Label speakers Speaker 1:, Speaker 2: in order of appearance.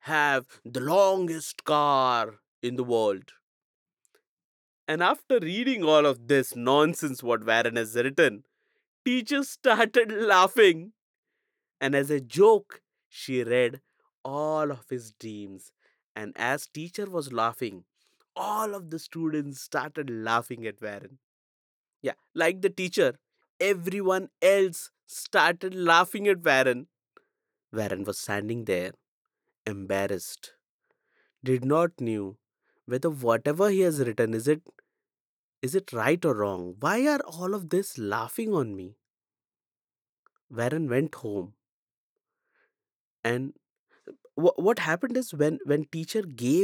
Speaker 1: have the longest car in the world. And after reading all of this nonsense what Warren has written, teacher started laughing. And as a joke, she read all of his dreams. And as teacher was laughing, all of the students started laughing at Warren. Yeah, like the teacher, everyone else started laughing at Warren. Warren was standing there, embarrassed, did not knew whether whatever he has written is it right or wrong. Why are all of this laughing on me? Warren went home, and what happened is when teacher gave